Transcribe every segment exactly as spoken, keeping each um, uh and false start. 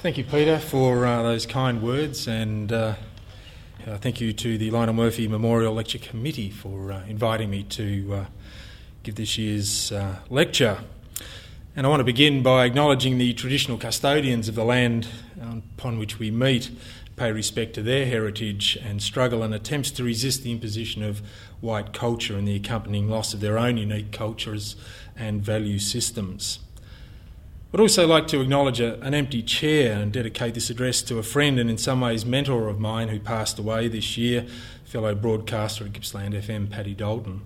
Thank you, Peter, for uh, those kind words, and uh, uh, thank you to the Lionel Murphy Memorial Lecture Committee for uh, inviting me to uh, give this year's uh, lecture. And I want to begin by acknowledging the traditional custodians of the land upon which we meet, pay respect to their heritage and struggle and attempts to resist the imposition of white culture and the accompanying loss of their own unique cultures and value systems. I'd also like to acknowledge a, an empty chair and dedicate this address to a friend and in some ways mentor of mine who passed away this year, fellow broadcaster at Gippsland F M, Paddy Dalton.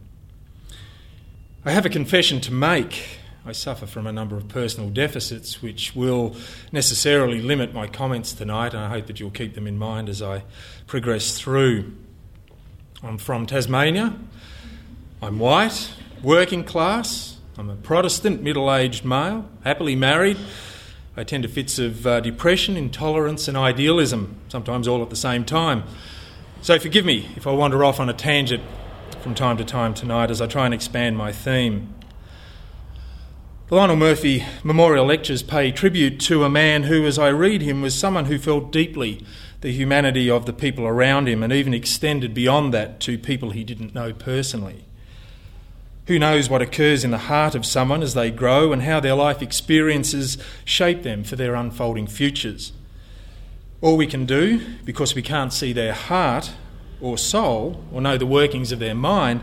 I have a confession to make. I suffer from a number of personal deficits which will necessarily limit my comments tonight, and I hope that you'll keep them in mind as I progress through. I'm from Tasmania. I'm white, working class. I'm a Protestant, middle-aged male, happily married. I tend to fits of uh, depression, intolerance and idealism, sometimes all at the same time. So forgive me if I wander off on a tangent from time to time tonight as I try and expand my theme. The Lionel Murphy Memorial Lectures pay tribute to a man who, as I read him, was someone who felt deeply the humanity of the people around him and even extended beyond that to people he didn't know personally. Who knows what occurs in the heart of someone as they grow and how their life experiences shape them for their unfolding futures. All we can do, because we can't see their heart or soul or know the workings of their mind,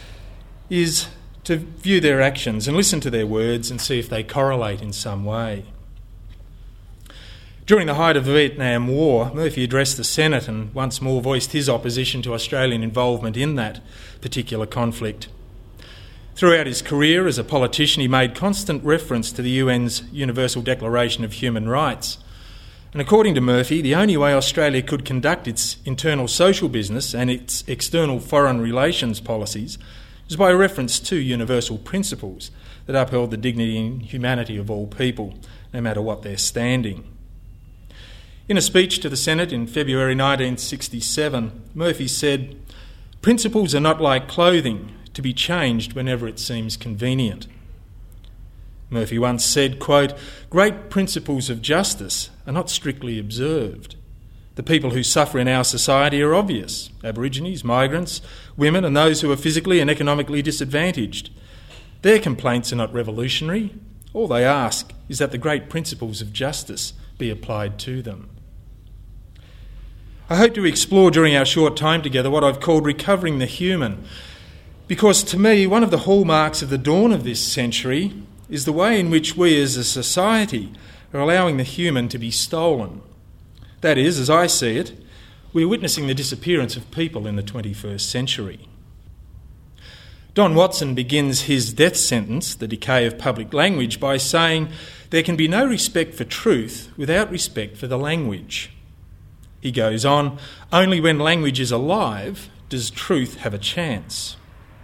is to view their actions and listen to their words and see if they correlate in some way. During the height of the Vietnam War, Murphy addressed the Senate and once more voiced his opposition to Australian involvement in that particular conflict. Throughout his career as a politician, he made constant reference to the U N's Universal Declaration of Human Rights. And according to Murphy, the only way Australia could conduct its internal social business and its external foreign relations policies was by reference to universal principles that upheld the dignity and humanity of all people, no matter what their standing. In a speech to the Senate in February nineteen sixty-seven, Murphy said, "Principles are not like clothing, to be changed whenever it seems convenient." Murphy once said, quote, "Great principles of justice are not strictly observed. The people who suffer in our society are obvious: Aborigines, migrants, women and those who are physically and economically disadvantaged. Their complaints are not revolutionary. All they ask is that the great principles of justice be applied to them." I hope to explore during our short time together what I've called recovering the human, because to me one of the hallmarks of the dawn of this century is the way in which we as a society are allowing the human to be stolen. That is, as I see it, we're witnessing the disappearance of people in the twenty-first century. Don Watson begins his death sentence, The Decay of Public Language, by saying there can be no respect for truth without respect for the language. He goes on, only when language is alive does truth have a chance.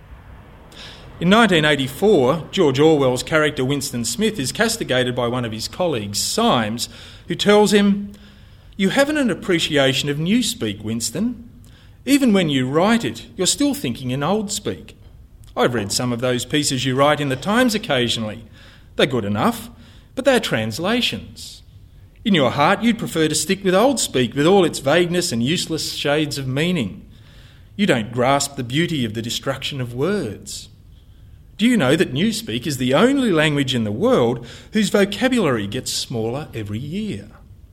In nineteen eighty-four, George Orwell's character Winston Smith is castigated by one of his colleagues, Symes, who tells him, "You haven't an appreciation of Newspeak, Winston. Even when you write it, you're still thinking in old speak. I've read some of those pieces you write in the Times occasionally. They're good enough, but they're translations. In your heart, you'd prefer to stick with old speak with all its vagueness and useless shades of meaning. You don't grasp the beauty of the destruction of words. Do you know that Newspeak is the only language in the world whose vocabulary gets smaller every year?"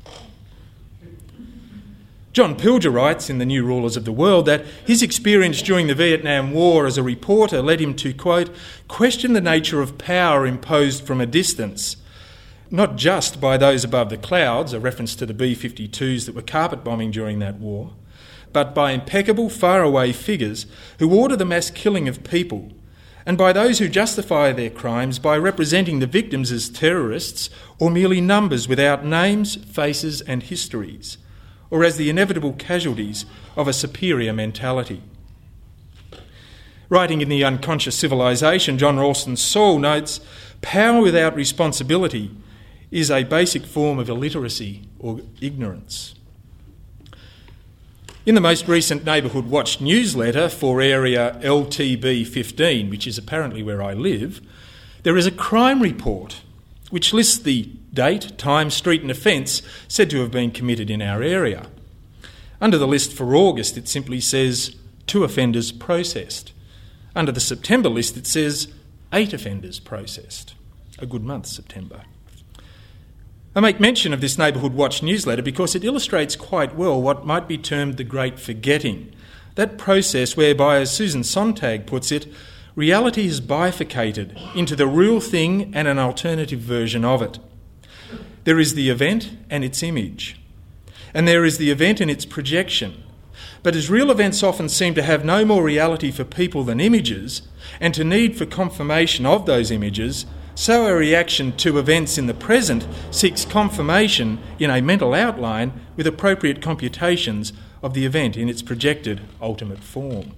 John Pilger writes in The New Rulers of the World that his experience during the Vietnam War as a reporter led him to, quote, "question the nature of power imposed from a distance, not just by those above the clouds," a reference to the B fifty-twos that were carpet bombing during that war, "but by impeccable faraway figures who order the mass killing of people, and by those who justify their crimes by representing the victims as terrorists or merely numbers without names, faces and histories, or as the inevitable casualties of a superior mentality." Writing in The Unconscious Civilization, John Ralston Saul notes, "Power without responsibility is a basic form of illiteracy or ignorance." In the most recent Neighbourhood Watch newsletter for area L T B fifteen, which is apparently where I live, there is a crime report which lists the date, time, street and offence said to have been committed in our area. Under the list for August, it simply says two offenders processed. Under the September list, it says eight offenders processed. A good month, September. I make mention of this Neighbourhood Watch newsletter because it illustrates quite well what might be termed the great forgetting, that process whereby, as Susan Sontag puts it, reality is bifurcated into the real thing and an alternative version of it. There is the event and its image, and there is the event and its projection. But as real events often seem to have no more reality for people than images, and to need for confirmation of those images, so our reaction to events in the present seeks confirmation in a mental outline with appropriate computations of the event in its projected ultimate form.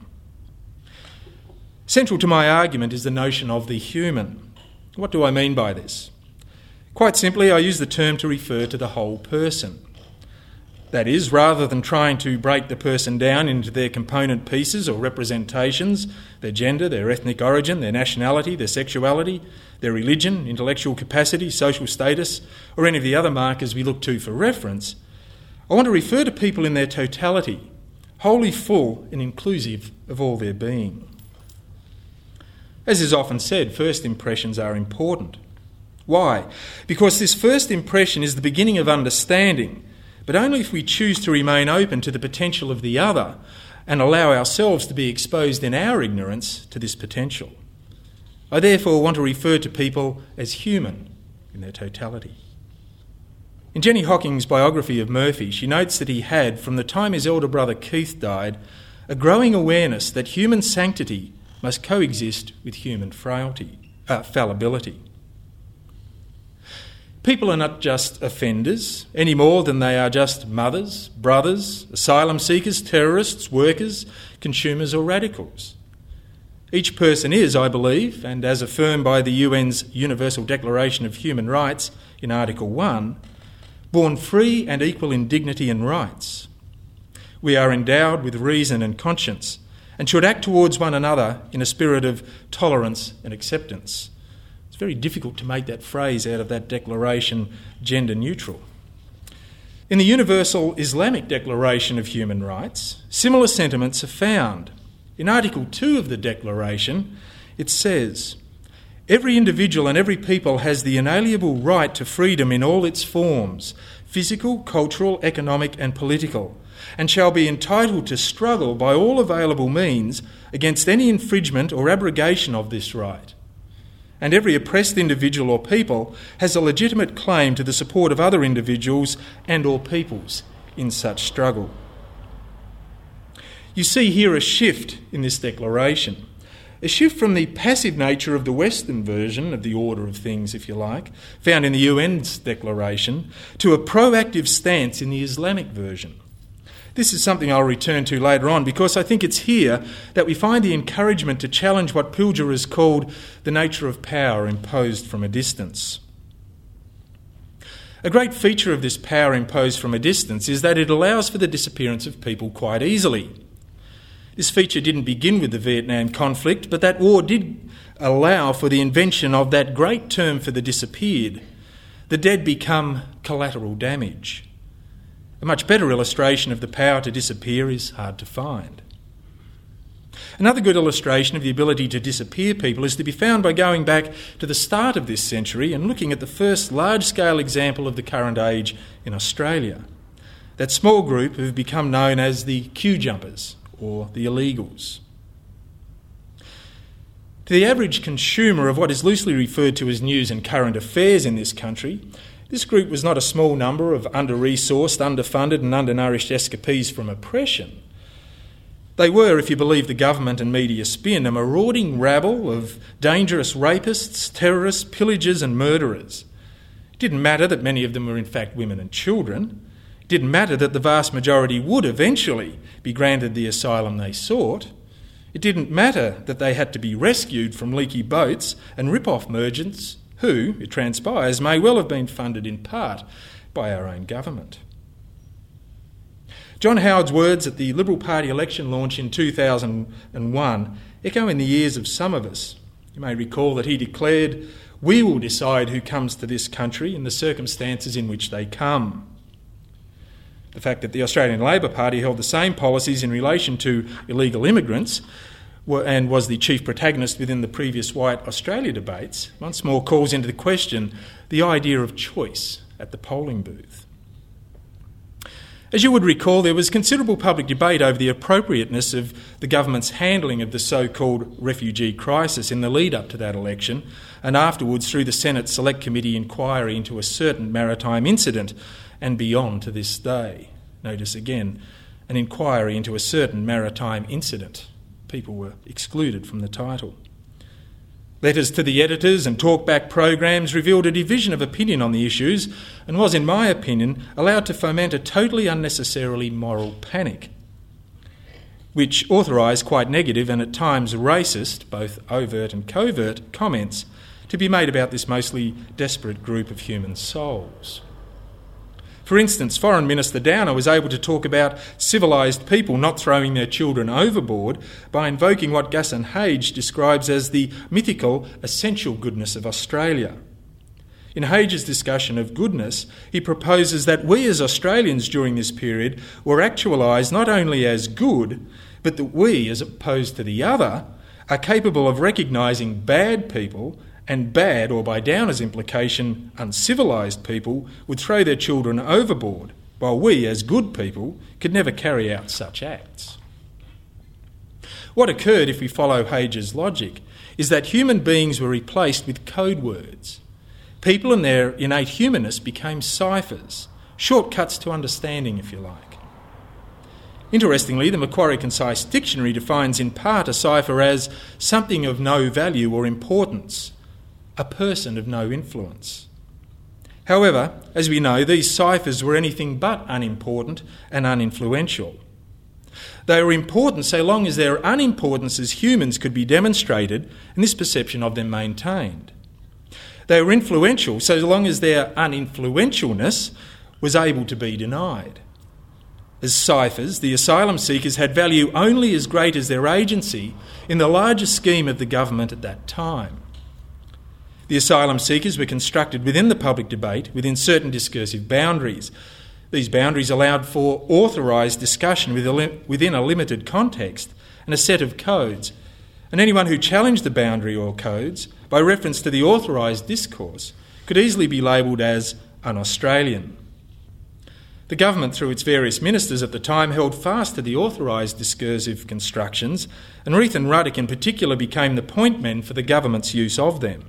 Central to my argument is the notion of the human. What do I mean by this? Quite simply, I use the term to refer to the whole person. That is, rather than trying to break the person down into their component pieces or representations, their gender, their ethnic origin, their nationality, their sexuality, their religion, intellectual capacity, social status, or any of the other markers we look to for reference, I want to refer to people in their totality, wholly full and inclusive of all their being. As is often said, first impressions are important. Why? Because this first impression is the beginning of understanding, but only if we choose to remain open to the potential of the other and allow ourselves to be exposed in our ignorance to this potential. I therefore want to refer to people as human in their totality. In Jenny Hocking's biography of Murphy, she notes that he had, from the time his elder brother Keith died, a growing awareness that human sanctity must coexist with human frailty, uh, fallibility. People are not just offenders, any more than they are just mothers, brothers, asylum seekers, terrorists, workers, consumers or radicals. Each person is, I believe, and as affirmed by the U N's Universal Declaration of Human Rights in Article one, born free and equal in dignity and rights. We are endowed with reason and conscience and should act towards one another in a spirit of tolerance and acceptance. It's very difficult to make that phrase out of that declaration gender neutral. In the Universal Islamic Declaration of Human Rights, similar sentiments are found. In Article two of the Declaration, it says, "Every individual and every people has the inalienable right to freedom in all its forms, physical, cultural, economic and political, and shall be entitled to struggle by all available means against any infringement or abrogation of this right. And every oppressed individual or people has a legitimate claim to the support of other individuals and or peoples in such struggle." You see here a shift in this declaration, a shift from the passive nature of the Western version of the order of things, if you like, found in the U N's declaration, to a proactive stance in the Islamic version. This is something I'll return to later on because I think it's here that we find the encouragement to challenge what Pilger has called the nature of power imposed from a distance. A great feature of this power imposed from a distance is that it allows for the disappearance of people quite easily. This feature didn't begin with the Vietnam conflict, but that war did allow for the invention of that great term for the disappeared. The dead become collateral damage. A much better illustration of the power to disappear is hard to find. Another good illustration of the ability to disappear people is to be found by going back to the start of this century and looking at the first large-scale example of the current age in Australia. That small group who have become known as the queue jumpers, or the illegals. To the average consumer of what is loosely referred to as news and current affairs in this country, this group was not a small number of under-resourced, underfunded and undernourished escapees from oppression. They were, if you believe the government and media spin, a marauding rabble of dangerous rapists, terrorists, pillagers and murderers. It didn't matter that many of them were in fact women and children. It didn't matter that the vast majority would eventually be granted the asylum they sought. It didn't matter that they had to be rescued from leaky boats and rip-off merchants who, it transpires, may well have been funded in part by our own government. John Howard's words at the Liberal Party election launch in two thousand one echo in the ears of some of us. You may recall that he declared, "We will decide who comes to this country in the circumstances in which they come." The fact that the Australian Labor Party held the same policies in relation to illegal immigrants and was the chief protagonist within the previous White Australia debates once more calls into question the idea of choice at the polling booth. As you would recall, there was considerable public debate over the appropriateness of the government's handling of the so-called refugee crisis in the lead-up to that election, and afterwards through the Senate Select Committee inquiry into a certain maritime incident, and beyond to this day. Notice again, an inquiry into a certain maritime incident. People were excluded from the title. Letters to the editors and talkback programs revealed a division of opinion on the issues and was, in my opinion, allowed to foment a totally unnecessarily moral panic, which authorised quite negative and at times racist, both overt and covert, comments to be made about this mostly desperate group of human souls. For instance, Foreign Minister Downer was able to talk about civilised people not throwing their children overboard by invoking what Gaston Hage describes as the mythical essential goodness of Australia. In Hage's discussion of goodness, he proposes that we as Australians during this period were actualised not only as good, but that we, as opposed to the other, are capable of recognising bad people, and bad, or by Downer's implication, uncivilised people, would throw their children overboard, while we, as good people, could never carry out such acts. What occurred, if we follow Hage's logic, is that human beings were replaced with code words. People and their innate humanness became ciphers, shortcuts to understanding, if you like. Interestingly, the Macquarie Concise Dictionary defines in part a cipher as something of no value or importance, a person of no influence. However, as we know, these ciphers were anything but unimportant and uninfluential. They were important so long as their unimportance as humans could be demonstrated and this perception of them maintained. They were influential so long as their uninfluentialness was able to be denied. As ciphers, the asylum seekers had value only as great as their agency in the larger scheme of the government at that time. The asylum seekers were constructed within the public debate within certain discursive boundaries. These boundaries allowed for authorised discussion within a limited context and a set of codes, and anyone who challenged the boundary or codes by reference to the authorised discourse could easily be labelled as un-Australian. The government, through its various ministers at the time, held fast to the authorised discursive constructions, and Reith and Ruddock in particular became the point men for the government's use of them.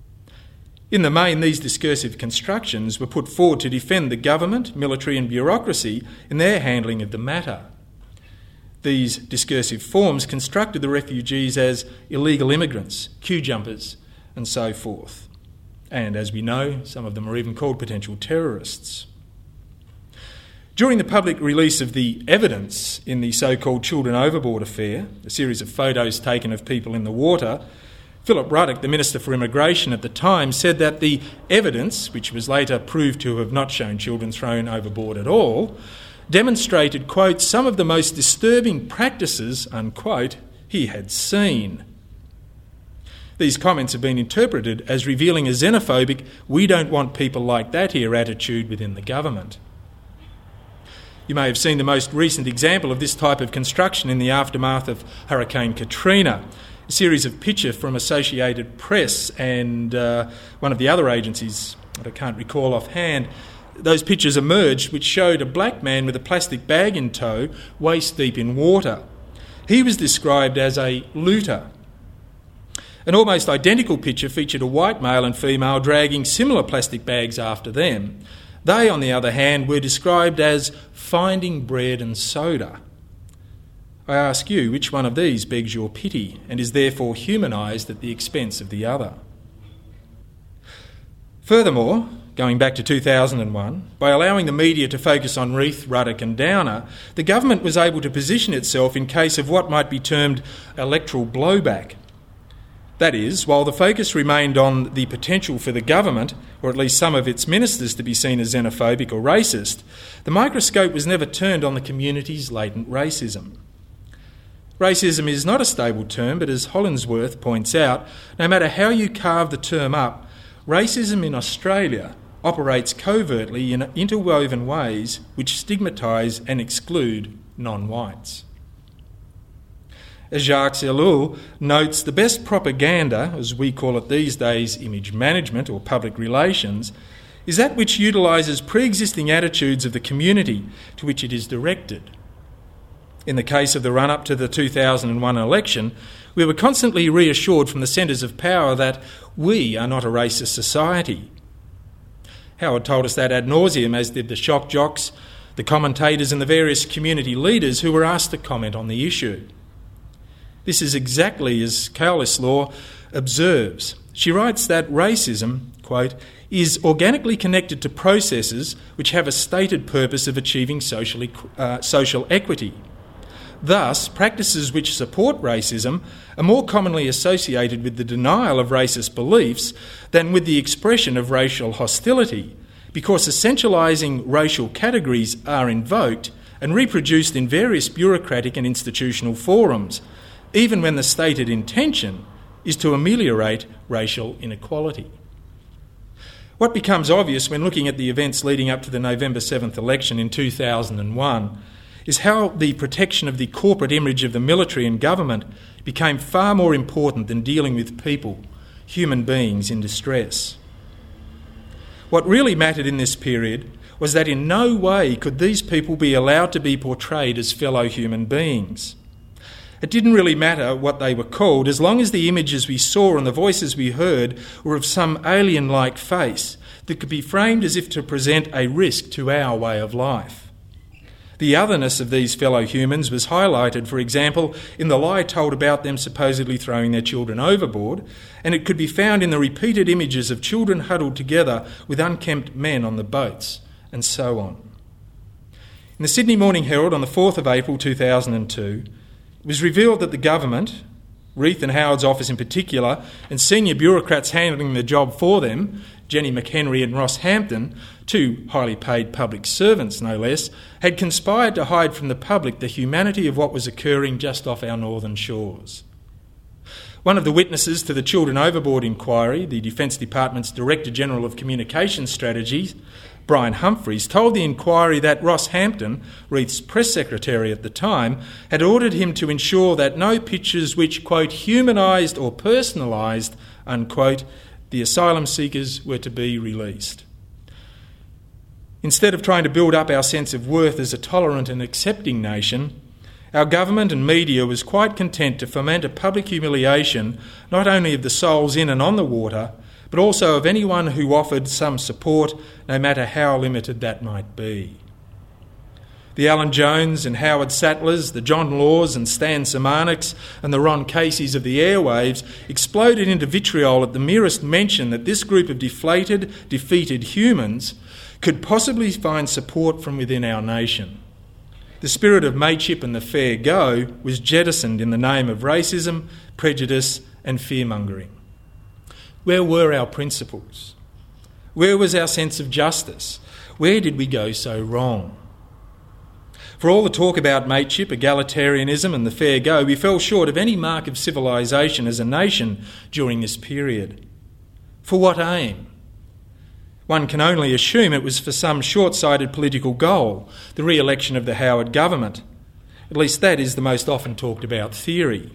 In the main, these discursive constructions were put forward to defend the government, military and bureaucracy in their handling of the matter. These discursive forms constructed the refugees as illegal immigrants, queue jumpers and so forth. And as we know, some of them are even called potential terrorists. During the public release of the evidence in the so-called Children Overboard affair, a series of photos taken of people in the water, Philip Ruddock, the Minister for Immigration at the time, said that the evidence, which was later proved to have not shown children thrown overboard at all, demonstrated, quote, some of the most disturbing practices, unquote, he had seen. These comments have been interpreted as revealing a xenophobic, we don't want people like that here attitude within the government. You may have seen the most recent example of this type of construction in the aftermath of Hurricane Katrina. A series of pictures from Associated Press and uh, one of the other agencies that I can't recall offhand. Those pictures emerged which showed a black man with a plastic bag in tow, waist deep in water. He was described as a looter. An almost identical picture featured a white male and female dragging similar plastic bags after them. They, on the other hand, were described as finding bread and soda. I ask you, which one of these begs your pity and is therefore humanised at the expense of the other? Furthermore, going back to two thousand one, by allowing the media to focus on Reith, Ruddock and Downer, the government was able to position itself in case of what might be termed electoral blowback. That is, while the focus remained on the potential for the government, or at least some of its ministers, to be seen as xenophobic or racist, the microscope was never turned on the community's latent racism. Racism is not a stable term, but as Hollingsworth points out, no matter how you carve the term up, racism in Australia operates covertly in interwoven ways which stigmatise and exclude non-whites. As Jacques Ellul notes, the best propaganda, as we call it these days, image management or public relations, is that which utilises pre-existing attitudes of the community to which it is directed. In the case of the run-up to the two thousand one election, we were constantly reassured from the centres of power that we are not a racist society. Howard told us that ad nauseum, as did the shock jocks, the commentators and the various community leaders who were asked to comment on the issue. This is exactly as Cowlishaw observes. She writes that racism, quote, is organically connected to processes which have a stated purpose of achieving social, equ- uh, social equity. Thus, practices which support racism are more commonly associated with the denial of racist beliefs than with the expression of racial hostility, because essentialising racial categories are invoked and reproduced in various bureaucratic and institutional forums, even when the stated intention is to ameliorate racial inequality. What becomes obvious when looking at the events leading up to the November seventh election in two thousand one is how the protection of the corporate image of the military and government became far more important than dealing with people, human beings in distress. What really mattered in this period was that in no way could these people be allowed to be portrayed as fellow human beings. It didn't really matter what they were called, as long as the images we saw and the voices we heard were of some alien-like face that could be framed as if to present a risk to our way of life. The otherness of these fellow humans was highlighted, for example, in the lie told about them supposedly throwing their children overboard, and it could be found in the repeated images of children huddled together with unkempt men on the boats, and so on. In the Sydney Morning Herald on the fourth of April two thousand two, it was revealed that the government, Reith and Howard's office in particular, and senior bureaucrats handling the job for them, Jenny McHenry and Ross Hampton, two highly paid public servants no less, had conspired to hide from the public the humanity of what was occurring just off our northern shores. One of the witnesses to the Children Overboard inquiry, the Defence Department's Director General of Communications Strategies, Brian Humphreys, told the inquiry that Ross Hampton, Reith's press secretary at the time, had ordered him to ensure that no pictures which, quote, humanised or personalised, unquote, the asylum seekers were to be released. Instead of trying to build up our sense of worth as a tolerant and accepting nation, our government and media was quite content to foment a public humiliation not only of the souls in and on the water, but also of anyone who offered some support, no matter how limited that might be. The Alan Jones and Howard Sattlers, the John Laws and Stan Simaneks and the Ron Caseys of the airwaves exploded into vitriol at the merest mention that this group of deflated, defeated humans could possibly find support from within our nation. The spirit of mateship and the fair go was jettisoned in the name of racism, prejudice and fear-mongering. Where were our principles? Where was our sense of justice? Where did we go so wrong? For all the talk about mateship, egalitarianism and the fair go, we fell short of any mark of civilisation as a nation during this period. For what aim? One can only assume it was for some short-sighted political goal, the re-election of the Howard government. At least that is the most often talked about theory.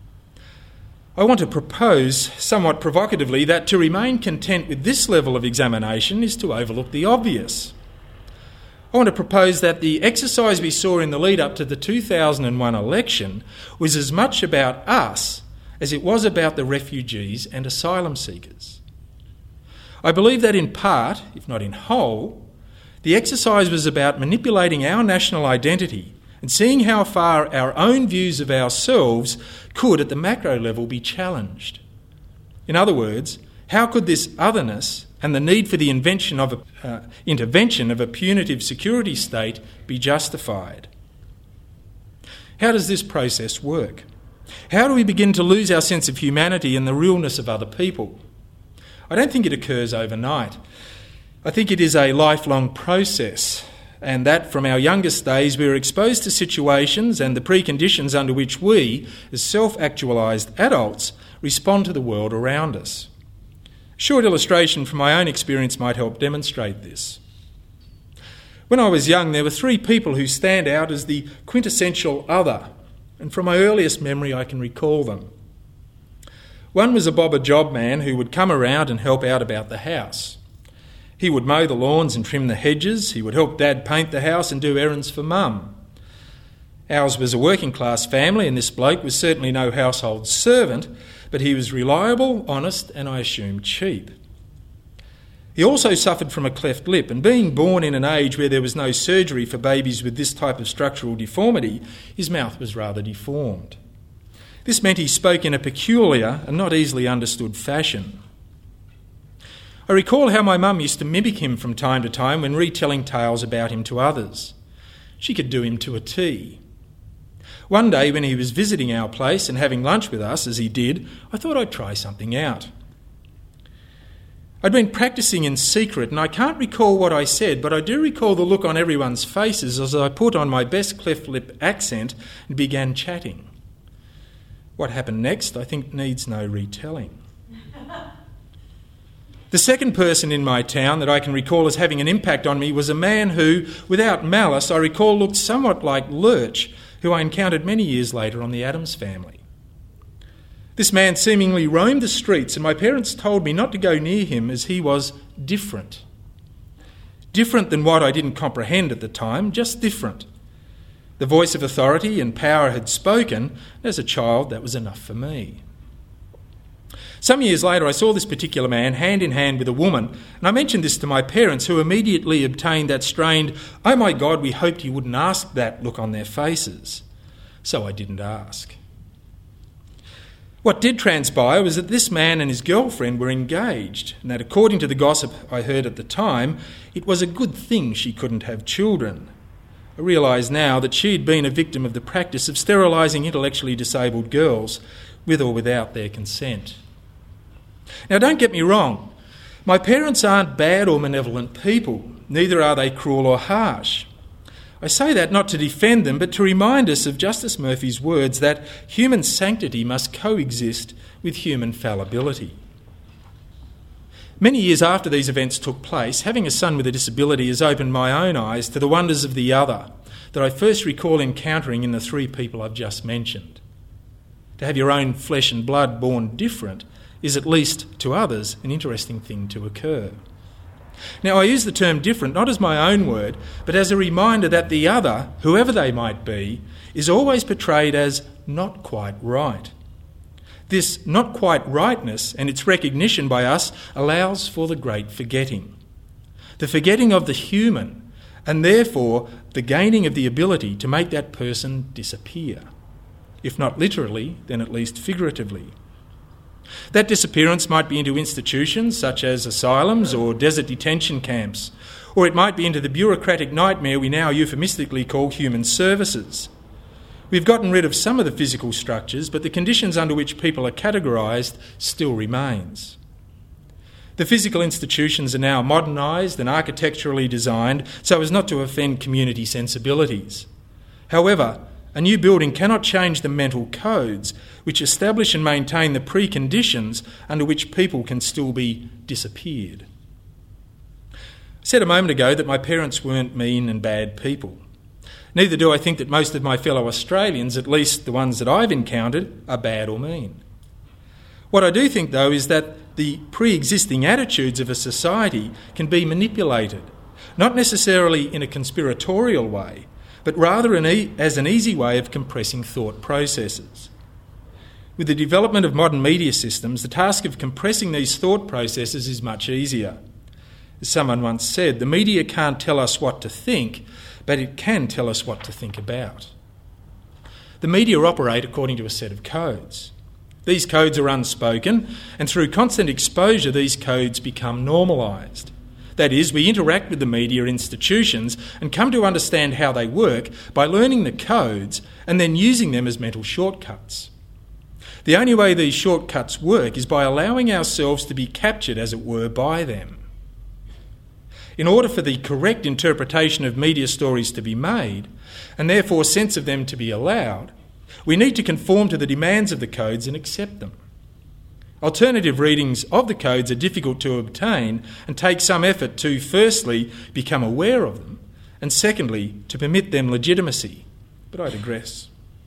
I want to propose, somewhat provocatively, that to remain content with this level of examination is to overlook the obvious. I want to propose that the exercise we saw in the lead-up to the two thousand one election was as much about us as it was about the refugees and asylum seekers. I believe that in part, if not in whole, the exercise was about manipulating our national identity and seeing how far our own views of ourselves could, at the macro level, be challenged. In other words, how could this otherness and the need for the invention of a, uh, intervention of a punitive security state be justified? How does this process work? How do we begin to lose our sense of humanity and the realness of other people? I don't think it occurs overnight. I think it is a lifelong process, and that from our youngest days we are exposed to situations and the preconditions under which we, as self-actualised adults, respond to the world around us. A short illustration from my own experience might help demonstrate this. When I was young, there were three people who stand out as the quintessential other, and from my earliest memory I can recall them. One was a bobber job man who would come around and help out about the house. He would mow the lawns and trim the hedges. He would help Dad paint the house and do errands for Mum. Ours was a working class family, and this bloke was certainly no household servant, but he was reliable, honest, and I assume cheap. He also suffered from a cleft lip, and being born in an age where there was no surgery for babies with this type of structural deformity, his mouth was rather deformed. This meant he spoke in a peculiar and not easily understood fashion. I recall how my mum used to mimic him from time to time when retelling tales about him to others. She could do him to a T. One day when he was visiting our place and having lunch with us, as he did, I thought I'd try something out. I'd been practising in secret, and I can't recall what I said, but I do recall the look on everyone's faces as I put on my best cleft lip accent and began chatting. What happened next, I think, needs no retelling. The second person in my town that I can recall as having an impact on me was a man who, without malice, I recall looked somewhat like Lurch, who I encountered many years later on The Addams Family. This man seemingly roamed the streets, and my parents told me not to go near him as he was different. Different than what I didn't comprehend at the time, just different. The voice of authority and power had spoken, and as a child that was enough for me. Some years later I saw this particular man hand in hand with a woman, and I mentioned this to my parents, who immediately obtained that strained, "Oh my God, we hoped you wouldn't ask that" look on their faces. So I didn't ask. What did transpire was that this man and his girlfriend were engaged, and that according to the gossip I heard at the time, it was a good thing she couldn't have children. I realise now that she had been a victim of the practice of sterilising intellectually disabled girls, with or without their consent. Now, don't get me wrong. My parents aren't bad or malevolent people. Neither are they cruel or harsh. I say that not to defend them, but to remind us of Justice Murphy's words that human sanctity must coexist with human fallibility. Many years after these events took place, having a son with a disability has opened my own eyes to the wonders of the other that I first recall encountering in the three people I've just mentioned. To have your own flesh and blood born different is, at least to others, an interesting thing to occur. Now, I use the term different not as my own word, but as a reminder that the other, whoever they might be, is always portrayed as not quite right. This not quite rightness and its recognition by us allows for the great forgetting. The forgetting of the human, and therefore the gaining of the ability to make that person disappear. If not literally, then at least figuratively. That disappearance might be into institutions such as asylums or desert detention camps, or it might be into the bureaucratic nightmare we now euphemistically call human services. We've gotten rid of some of the physical structures, but the conditions under which people are categorised still remains. The physical institutions are now modernised and architecturally designed so as not to offend community sensibilities. However, a new building cannot change the mental codes which establish and maintain the preconditions under which people can still be disappeared. I said a moment ago that my parents weren't mean and bad people. Neither do I think that most of my fellow Australians, at least the ones that I've encountered, are bad or mean. What I do think, though, is that the pre-existing attitudes of a society can be manipulated, not necessarily in a conspiratorial way, but rather an e- as an easy way of compressing thought processes. With the development of modern media systems, the task of compressing these thought processes is much easier. As someone once said, the media can't tell us what to think, but it can tell us what to think about. The media operate according to a set of codes. These codes are unspoken, and through constant exposure, these codes become normalised. That is, we interact with the media institutions and come to understand how they work by learning the codes and then using them as mental shortcuts. The only way these shortcuts work is by allowing ourselves to be captured, as it were, by them. In order for the correct interpretation of media stories to be made, and therefore sense of them to be allowed, we need to conform to the demands of the codes and accept them. Alternative readings of the codes are difficult to obtain and take some effort to, firstly, become aware of them, and secondly, to permit them legitimacy. But I digress.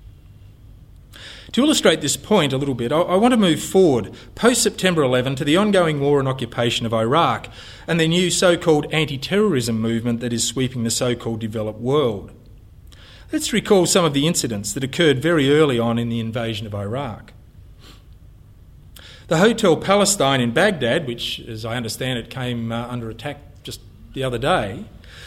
To illustrate this point a little bit, I, I want to move forward post-September eleventh to the ongoing war and occupation of Iraq and the new so-called anti-terrorism movement that is sweeping the so-called developed world. Let's recall some of the incidents that occurred very early on in the invasion of Iraq. The Hotel Palestine in Baghdad, which, as I understand it, came uh, under attack just the other day,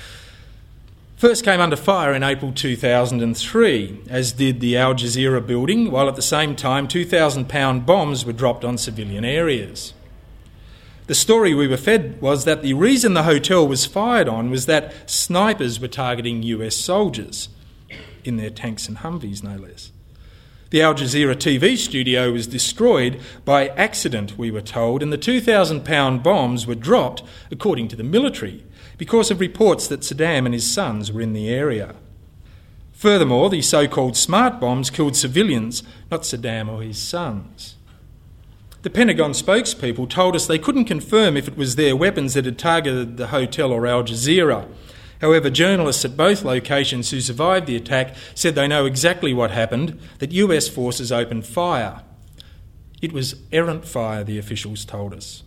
first came under fire in April two thousand three, as did the Al Jazeera building, while at the same time two thousand pound bombs were dropped on civilian areas. The story we were fed was that the reason the hotel was fired on was that snipers were targeting U S soldiers, in their tanks and Humvees no less. The Al Jazeera T V studio was destroyed by accident, we were told, and the two thousand pound bombs were dropped, according to the military, because of reports that Saddam and his sons were in the area. Furthermore, the so-called smart bombs killed civilians, not Saddam or his sons. The Pentagon spokespeople told us they couldn't confirm if it was their weapons that had targeted the hotel or Al Jazeera. However, journalists at both locations who survived the attack said they know exactly what happened, that U S forces opened fire. It was errant fire, the officials told us.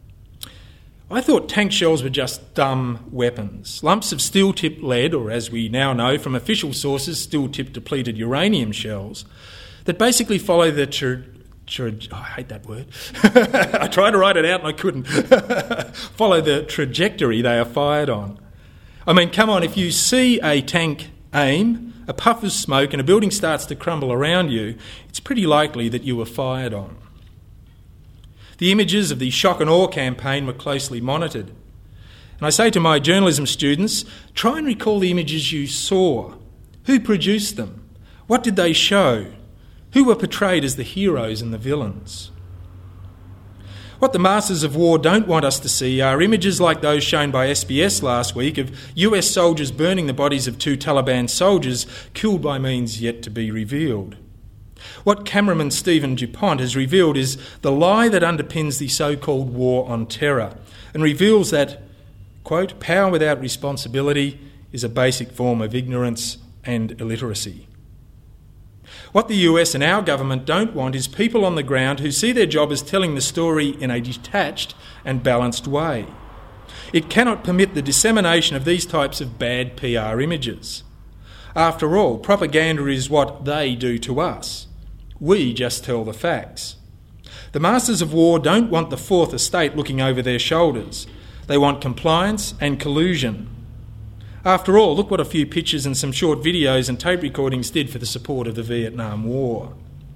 I thought tank shells were just dumb weapons, lumps of steel-tipped lead, or as we now know from official sources, steel-tipped depleted uranium shells, that basically follow the... Tra- tra- oh, I hate that word. I tried to write it out and I couldn't. Follow the trajectory they are fired on. I mean, come on, if you see a tank aim, a puff of smoke and a building starts to crumble around you, it's pretty likely that you were fired on. The images of the shock and awe campaign were closely monitored. And I say to my journalism students, try and recall the images you saw. Who produced them? What did they show? Who were portrayed as the heroes and the villains? What the masters of war don't want us to see are images like those shown by S B S last week of U S soldiers burning the bodies of two Taliban soldiers killed by means yet to be revealed. What cameraman Stephen DuPont has revealed is the lie that underpins the so-called war on terror and reveals that, quote, power without responsibility is a basic form of ignorance and illiteracy. What the U S and our government don't want is people on the ground who see their job as telling the story in a detached and balanced way. It cannot permit the dissemination of these types of bad P R images. After all, propaganda is what they do to us. We just tell the facts. The masters of war don't want the Fourth Estate looking over their shoulders. They want compliance and collusion. After all, look what a few pictures and some short videos and tape recordings did for the support of the Vietnam War.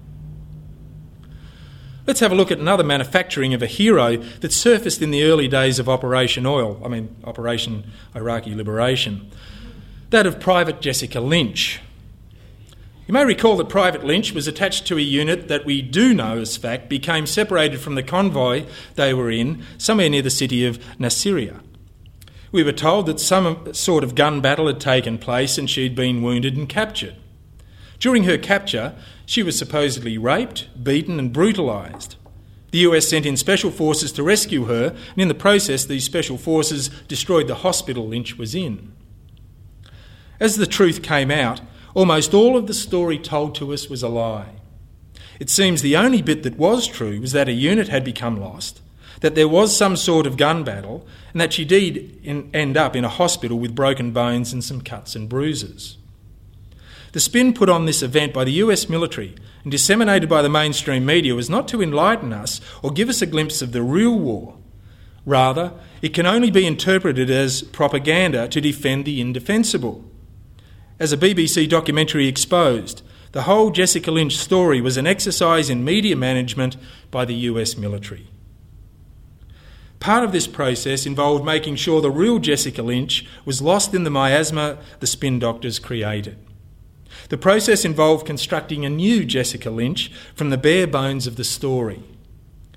Let's have a look at another manufacturing of a hero that surfaced in the early days of Operation Oil, I mean Operation Iraqi Liberation, that of Private Jessica Lynch. You may recall that Private Lynch was attached to a unit that we do know as fact became separated from the convoy they were in somewhere near the city of Nasiriyah. We were told that some sort of gun battle had taken place and she'd been wounded and captured. During her capture, she was supposedly raped, beaten and brutalised. The U S sent in special forces to rescue her, and in the process these special forces destroyed the hospital Lynch was in. As the truth came out, almost all of the story told to us was a lie. It seems the only bit that was true was that a unit had become lost, that there was some sort of gun battle, and that she did in, end up in a hospital with broken bones and some cuts and bruises. The spin put on this event by the U S military and disseminated by the mainstream media was not to enlighten us or give us a glimpse of the real war. Rather, it can only be interpreted as propaganda to defend the indefensible. As a B B C documentary exposed, the whole Jessica Lynch story was an exercise in media management by the U S military. Part of this process involved making sure the real Jessica Lynch was lost in the miasma the spin doctors created. The process involved constructing a new Jessica Lynch from the bare bones of the story.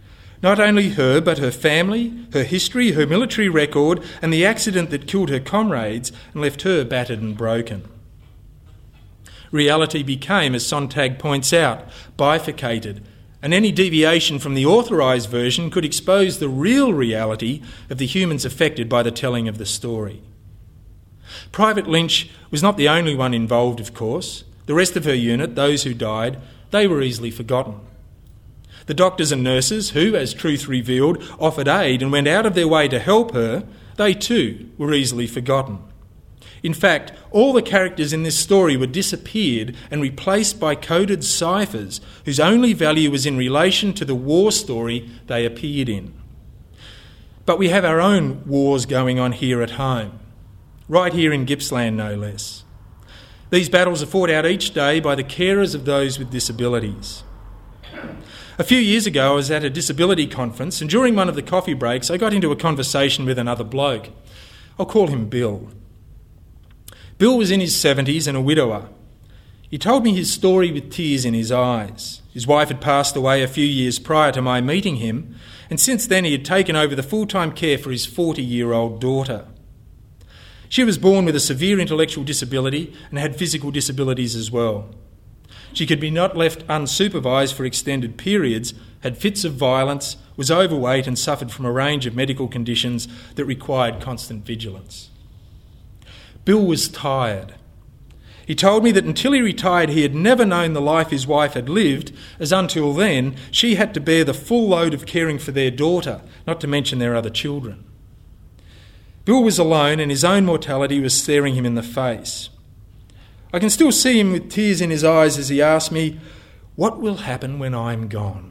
Not only her, but her family, her history, her military record, and the accident that killed her comrades and left her battered and broken. Reality became, as Sontag points out, bifurcated, and any deviation from the authorised version could expose the real reality of the humans affected by the telling of the story. Private Lynch was not the only one involved, of course. The rest of her unit, those who died, they were easily forgotten. The doctors and nurses who, as truth revealed, offered aid and went out of their way to help her, they too were easily forgotten. In fact, all the characters in this story were disappeared and replaced by coded ciphers whose only value was in relation to the war story they appeared in. But we have our own wars going on here at home, right here in Gippsland no less. These battles are fought out each day by the carers of those with disabilities. A few years ago I was at a disability conference, and during one of the coffee breaks I got into a conversation with another bloke. I'll call him Bill. Bill was in his seventies and a widower. He told me his story with tears in his eyes. His wife had passed away a few years prior to my meeting him, and since then he had taken over the full-time care for his forty-year-old daughter. She was born with a severe intellectual disability and had physical disabilities as well. She could be not left unsupervised for extended periods, had fits of violence, was overweight and suffered from a range of medical conditions that required constant vigilance. Bill was tired. He told me that until he retired he had never known the life his wife had lived, as until then she had to bear the full load of caring for their daughter, not to mention their other children. Bill was alone and his own mortality was staring him in the face. I can still see him with tears in his eyes as he asked me, "What will happen when I'm gone?"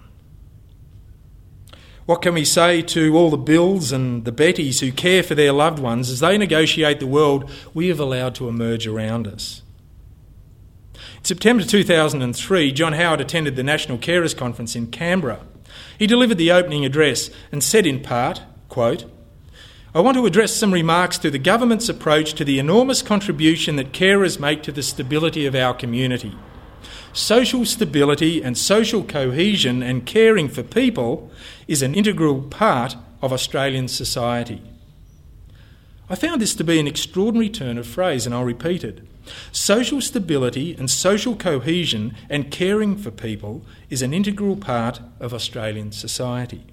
What can we say to all the Bills and the Bettys who care for their loved ones as they negotiate the world we have allowed to emerge around us? In September two thousand three, John Howard attended the National Carers Conference in Canberra. He delivered the opening address and said in part, quote, "I want to address some remarks to the government's approach to the enormous contribution that carers make to the stability of our community. Social stability and social cohesion and caring for people is an integral part of Australian society." I found this to be an extraordinary turn of phrase, and I'll repeat it. Social stability and social cohesion and caring for people is an integral part of Australian society.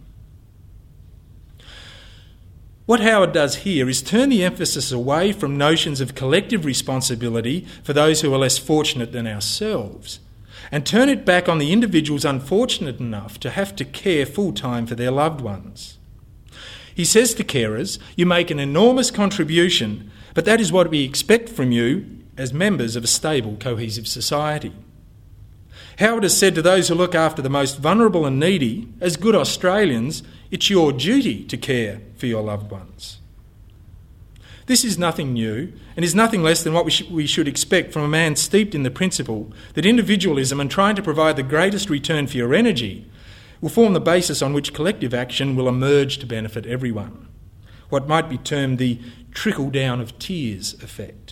What Howard does here is turn the emphasis away from notions of collective responsibility for those who are less fortunate than ourselves and turn it back on the individuals unfortunate enough to have to care full-time for their loved ones. He says to carers, "You make an enormous contribution, but that is what we expect from you as members of a stable, cohesive society." Howard has said to those who look after the most vulnerable and needy, as good Australians, it's your duty to care for your loved ones. This is nothing new and is nothing less than what we, sh- we should expect from a man steeped in the principle that individualism and trying to provide the greatest return for your energy will form the basis on which collective action will emerge to benefit everyone. What might be termed the trickle-down of tears effect.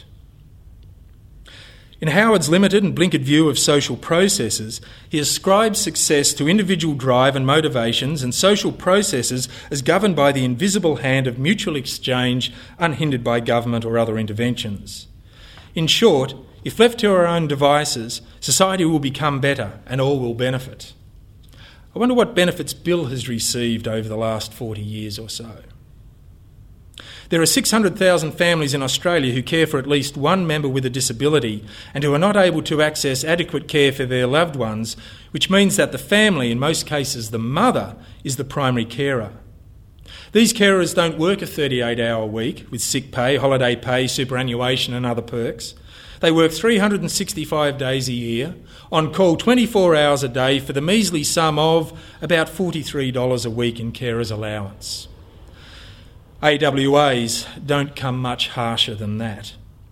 In Howard's limited and blinkered view of social processes, he ascribes success to individual drive and motivations and social processes as governed by the invisible hand of mutual exchange, unhindered by government or other interventions. In short, if left to our own devices, society will become better and all will benefit. I wonder what benefits Bill has received over the last forty years or so. There are six hundred thousand families in Australia who care for at least one member with a disability and who are not able to access adequate care for their loved ones, which means that the family, in most cases the mother, is the primary carer. These carers don't work a thirty-eight hour week with sick pay, holiday pay, superannuation and other perks. They work three hundred sixty-five days a year, on call twenty-four hours a day for the measly sum of about forty-three dollars a week in carers' allowance. A W As don't come much harsher than that.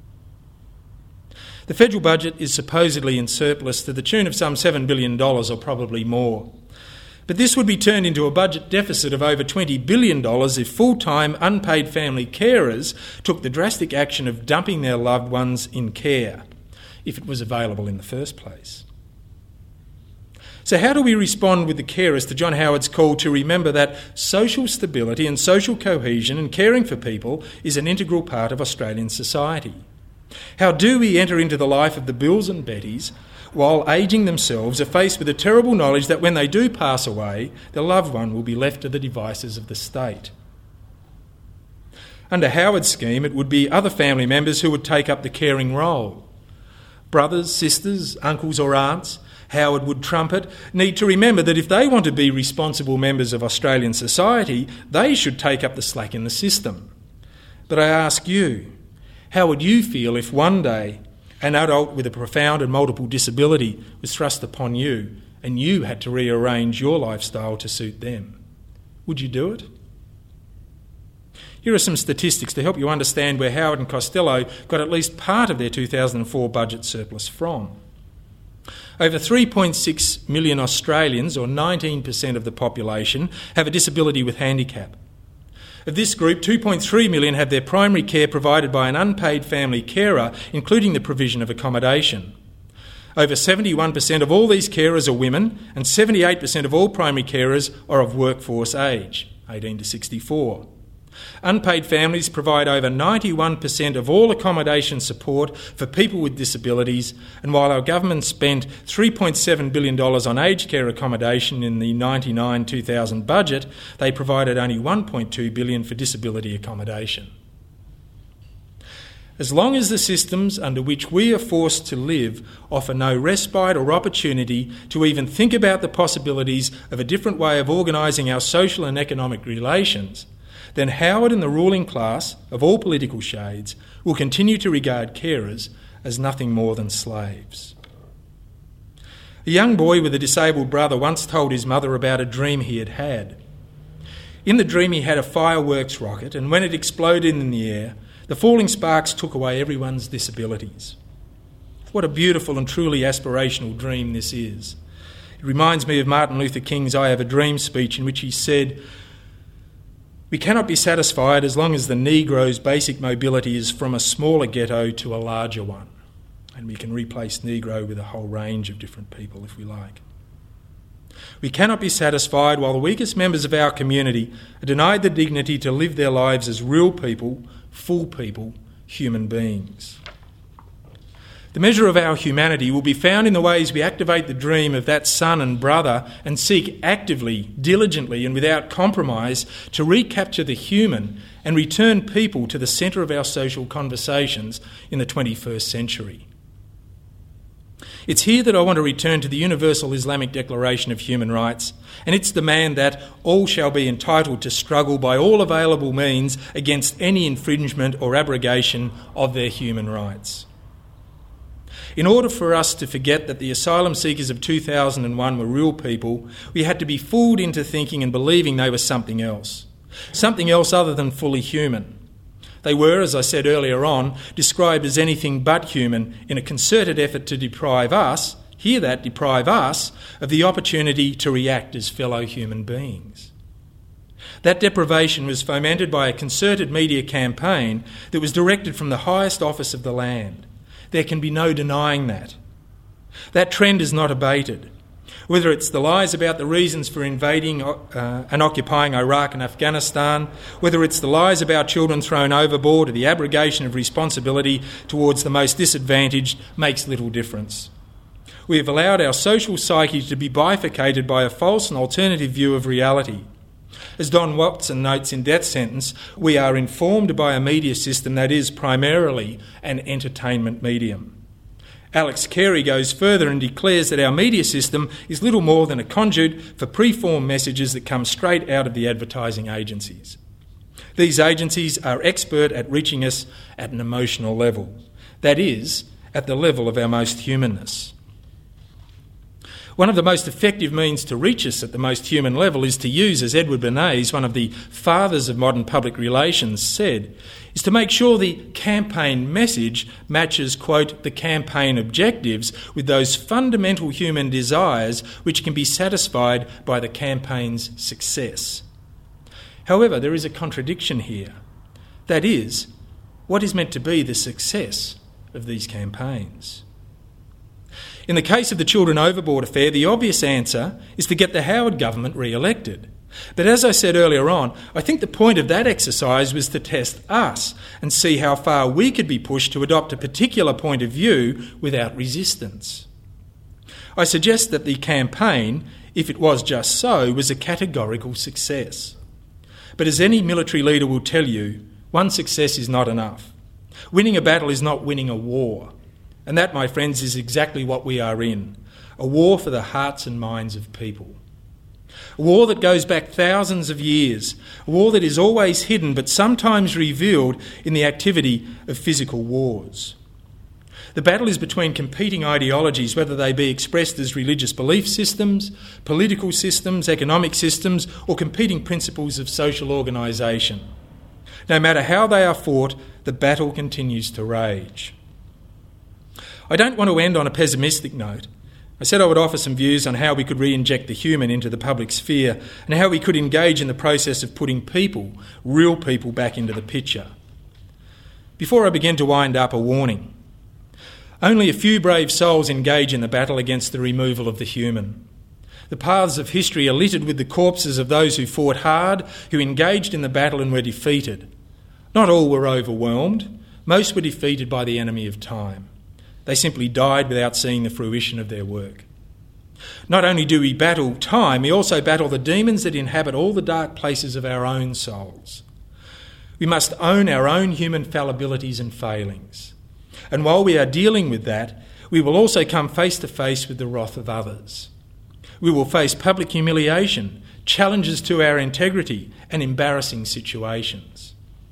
The federal budget is supposedly in surplus to the tune of some seven billion dollars or probably more. But this would be turned into a budget deficit of over twenty billion dollars if full-time unpaid family carers took the drastic action of dumping their loved ones in care, if it was available in the first place. So how do we respond with the carers to John Howard's call to remember that social stability and social cohesion and caring for people is an integral part of Australian society? How do we enter into the life of the Bills and Bettys while ageing themselves are faced with the terrible knowledge that when they do pass away, their loved one will be left to the devices of the state? Under Howard's scheme, it would be other family members who would take up the caring role. Brothers, sisters, uncles or aunts, Howard would trumpet, need to remember that if they want to be responsible members of Australian society, they should take up the slack in the system. But I ask you, how would you feel if one day an adult with a profound and multiple disability was thrust upon you and you had to rearrange your lifestyle to suit them? Would you do it? Here are some statistics to help you understand where Howard and Costello got at least part of their two thousand four budget surplus from. Over three point six million Australians, or nineteen percent of the population, have a disability with handicap. Of this group, two point three million have their primary care provided by an unpaid family carer, including the provision of accommodation. Over seventy-one percent of all these carers are women, and seventy-eight percent of all primary carers are of workforce age, eighteen to sixty-four. Unpaid families provide over ninety-one percent of all accommodation support for people with disabilities, and while our government spent three point seven billion dollars on aged care accommodation in the ninety-nine two thousand budget, they provided only one point two billion dollars for disability accommodation. As long as the systems under which we are forced to live offer no respite or opportunity to even think about the possibilities of a different way of organising our social and economic relations, then Howard and the ruling class of all political shades will continue to regard carers as nothing more than slaves. A young boy with a disabled brother once told his mother about a dream he had had. In the dream he had a fireworks rocket, and when it exploded in the air, the falling sparks took away everyone's disabilities. What a beautiful and truly aspirational dream this is. It reminds me of Martin Luther King's I Have a Dream speech, in which he said, "We cannot be satisfied as long as the Negro's basic mobility is from a smaller ghetto to a larger one." And we can replace Negro with a whole range of different people if we like. We cannot be satisfied while the weakest members of our community are denied the dignity to live their lives as real people, full people, human beings. The measure of our humanity will be found in the ways we activate the dream of that son and brother and seek actively, diligently and without compromise to recapture the human and return people to the centre of our social conversations in the twenty-first century. It's here that I want to return to the Universal Islamic Declaration of Human Rights and its demand that all shall be entitled to struggle by all available means against any infringement or abrogation of their human rights. In order for us to forget that the asylum seekers of two thousand one were real people, we had to be fooled into thinking and believing they were something else, something else other than fully human. They were, as I said earlier on, described as anything but human in a concerted effort to deprive us, hear that, deprive us, of the opportunity to react as fellow human beings. That deprivation was fomented by a concerted media campaign that was directed from the highest office of the land. There can be no denying that. That trend is not abated. Whether it's the lies about the reasons for invading uh, and occupying Iraq and Afghanistan, whether it's the lies about children thrown overboard or the abrogation of responsibility towards the most disadvantaged, makes little difference. We have allowed our social psyche to be bifurcated by a false and alternative view of reality. As Don Watson notes in Death Sentence, we are informed by a media system that is primarily an entertainment medium. Alex Carey goes further and declares that our media system is little more than a conduit for preformed messages that come straight out of the advertising agencies. These agencies are expert at reaching us at an emotional level, that is, at the level of our most humanness. One of the most effective means to reach us at the most human level is to use, as Edward Bernays, one of the fathers of modern public relations, said, is to make sure the campaign message matches, quote, the campaign objectives with those fundamental human desires which can be satisfied by the campaign's success. However, there is a contradiction here. That is, what is meant to be the success of these campaigns? In the case of the Children Overboard affair, the obvious answer is to get the Howard government re-elected. But as I said earlier on, I think the point of that exercise was to test us and see how far we could be pushed to adopt a particular point of view without resistance. I suggest that the campaign, if it was just so, was a categorical success. But as any military leader will tell you, one success is not enough. Winning a battle is not winning a war. And that, my friends, is exactly what we are in, a war for the hearts and minds of people. A war that goes back thousands of years, a war that is always hidden but sometimes revealed in the activity of physical wars. The battle is between competing ideologies, whether they be expressed as religious belief systems, political systems, economic systems, or competing principles of social organisation. No matter how they are fought, the battle continues to rage. I don't want to end on a pessimistic note. I said I would offer some views on how we could re-inject the human into the public sphere and how we could engage in the process of putting people, real people, back into the picture. Before I begin to wind up, a warning. Only a few brave souls engage in the battle against the removal of the human. The paths of history are littered with the corpses of those who fought hard, who engaged in the battle and were defeated. Not all were overwhelmed. Most were defeated by the enemy of time. They simply died without seeing the fruition of their work. Not only do we battle time, we also battle the demons that inhabit all the dark places of our own souls. We must own our own human fallibilities and failings. And while we are dealing with that, we will also come face to face with the wrath of others. We will face public humiliation, challenges to our integrity, and embarrassing situations.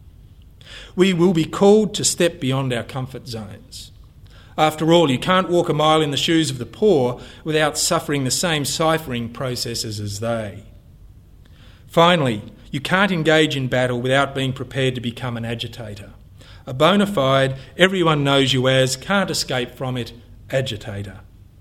We will be called to step beyond our comfort zones. After all, you can't walk a mile in the shoes of the poor without suffering the same ciphering processes as they. Finally, you can't engage in battle without being prepared to become an agitator. A bona fide, everyone knows you as, can't escape from it, agitator.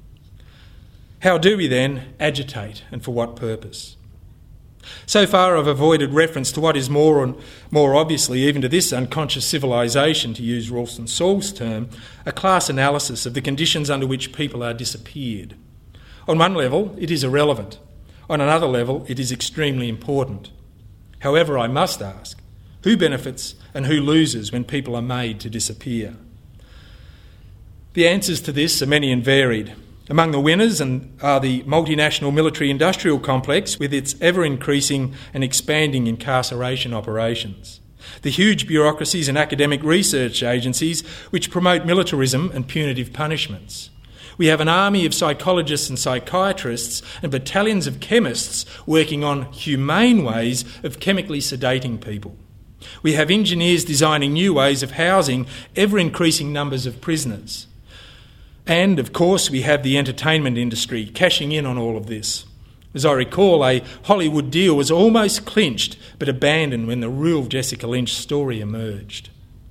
How do we then agitate, and for what purpose? So far I've avoided reference to what is more and more obviously, even to this unconscious civilisation, to use Ralston Saul's term, a class analysis of the conditions under which people are disappeared. On one level, it is irrelevant. On another level, it is extremely important. However, I must ask, who benefits and who loses when people are made to disappear? The answers to this are many and varied. Among the winners are the multinational military-industrial complex with its ever-increasing and expanding incarceration operations. The huge bureaucracies and academic research agencies which promote militarism and punitive punishments. We have an army of psychologists and psychiatrists and battalions of chemists working on humane ways of chemically sedating people. We have engineers designing new ways of housing ever-increasing numbers of prisoners. And, of course, we have the entertainment industry cashing in on all of this. As I recall, a Hollywood deal was almost clinched but abandoned when the real Jessica Lynch story emerged.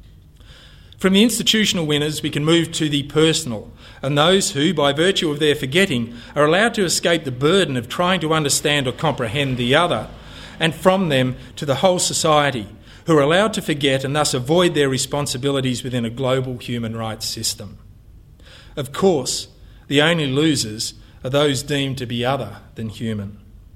From the institutional winners, we can move to the personal, and those who, by virtue of their forgetting, are allowed to escape the burden of trying to understand or comprehend the other, and from them to the whole society, who are allowed to forget and thus avoid their responsibilities within a global human rights system. Of course, the only losers are those deemed to be other than human.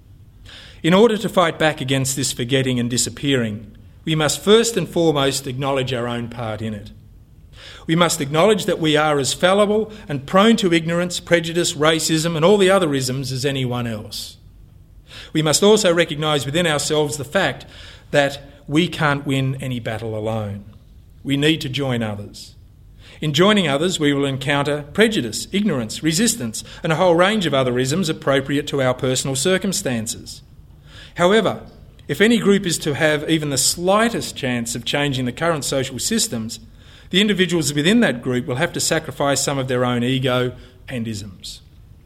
In order to fight back against this forgetting and disappearing, we must first and foremost acknowledge our own part in it. We must acknowledge that we are as fallible and prone to ignorance, prejudice, racism and all the other isms as anyone else. We must also recognise within ourselves the fact that we can't win any battle alone. We need to join others. In joining others, we will encounter prejudice, ignorance, resistance, and a whole range of other isms appropriate to our personal circumstances. However, if any group is to have even the slightest chance of changing the current social systems, the individuals within that group will have to sacrifice some of their own ego and isms.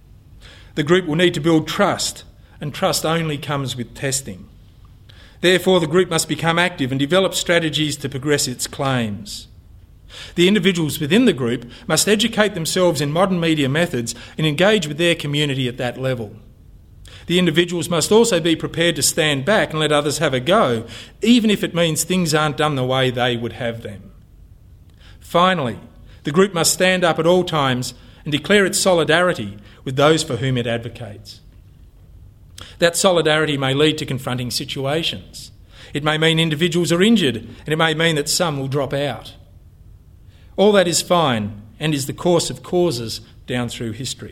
The group will need to build trust, and trust only comes with testing. Therefore, the group must become active and develop strategies to progress its claims. The individuals within the group must educate themselves in modern media methods and engage with their community at that level. The individuals must also be prepared to stand back and let others have a go, even if it means things aren't done the way they would have them. Finally, the group must stand up at all times and declare its solidarity with those for whom it advocates. That solidarity may lead to confronting situations. It may mean individuals are injured, and it may mean that some will drop out. All that is fine and is the course of causes down through history.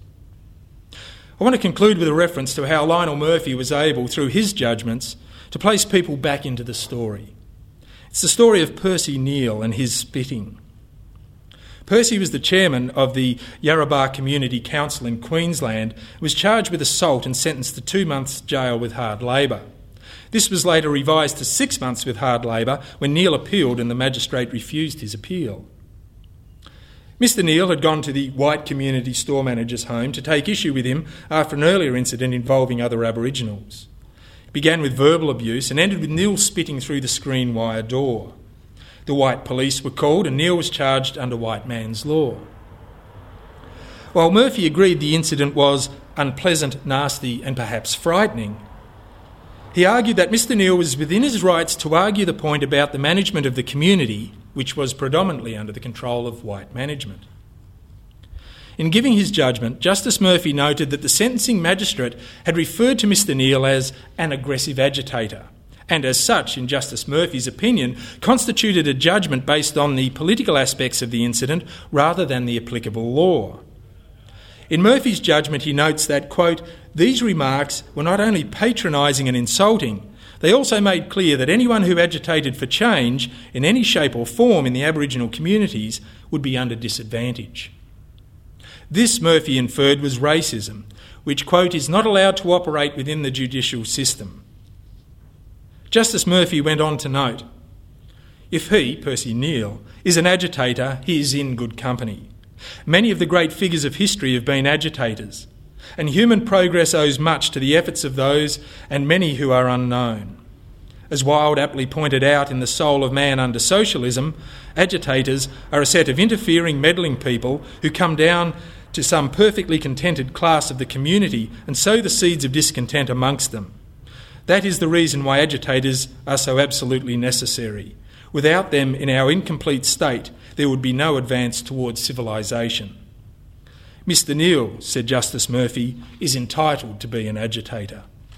I want to conclude with a reference to how Lionel Murphy was able, through his judgments, to place people back into the story. It's the story of Percy Neal and his spitting. Percy was the chairman of the Yarrabah Community Council in Queensland and was charged with assault and sentenced to two months' jail with hard labour. This was later revised to six months with hard labour when Neal appealed and the magistrate refused his appeal. Mister Neal had gone to the white community store manager's home to take issue with him after an earlier incident involving other Aboriginals. It began with verbal abuse and ended with Neal spitting through the screen wire door. The white police were called and Neal was charged under white man's law. While Murphy agreed the incident was unpleasant, nasty and perhaps frightening, he argued that Mister Neal was within his rights to argue the point about the management of the community, which was predominantly under the control of white management. In giving his judgment, Justice Murphy noted that the sentencing magistrate had referred to Mister Neal as an aggressive agitator, and as such, in Justice Murphy's opinion, constituted a judgment based on the political aspects of the incident rather than the applicable law. In Murphy's judgment, he notes that, quote, "These remarks were not only patronising and insulting, they also made clear that anyone who agitated for change in any shape or form in the Aboriginal communities would be under disadvantage." This, Murphy inferred, was racism, which, quote, "is not allowed to operate within the judicial system." Justice Murphy went on to note, "If he, Percy Neal, is an agitator, he is in good company. Many of the great figures of history have been agitators, and human progress owes much to the efforts of those and many who are unknown. As Wilde aptly pointed out in The Soul of Man Under Socialism, agitators are a set of interfering, meddling people who come down to some perfectly contented class of the community and sow the seeds of discontent amongst them. That is the reason why agitators are so absolutely necessary. Without them, in our incomplete state, there would be no advance towards civilisation. Mister Neal, said Justice Murphy, is entitled to be an agitator."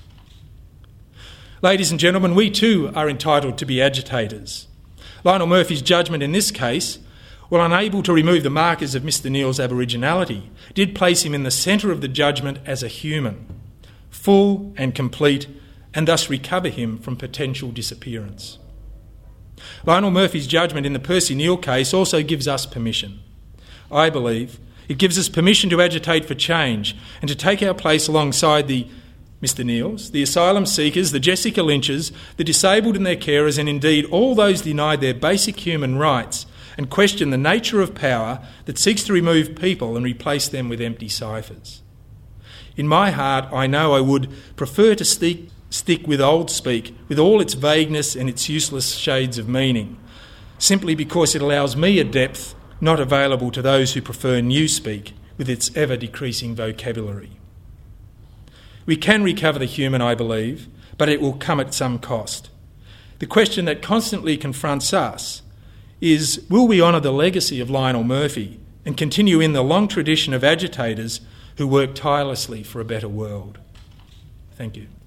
Ladies and gentlemen, we too are entitled to be agitators. Lionel Murphy's judgment in this case, while unable to remove the markers of Mister Neal's Aboriginality, did place him in the centre of the judgment as a human, full and complete, and thus recover him from potential disappearance. Lionel Murphy's judgment in the Percy Neal case also gives us permission. I believe it gives us permission to agitate for change and to take our place alongside the Mister Neals, the asylum seekers, the Jessica Lynches, the disabled and their carers, and indeed all those denied their basic human rights and question the nature of power that seeks to remove people and replace them with empty ciphers. In my heart, I know I would prefer to stick, stick with old speak, with all its vagueness and its useless shades of meaning, simply because it allows me a depth not available to those who prefer new speak, with its ever-decreasing vocabulary. We can recover the human, I believe, but it will come at some cost. The question that constantly confronts us is, will we honour the legacy of Lionel Murphy and continue in the long tradition of agitators who work tirelessly for a better world? Thank you.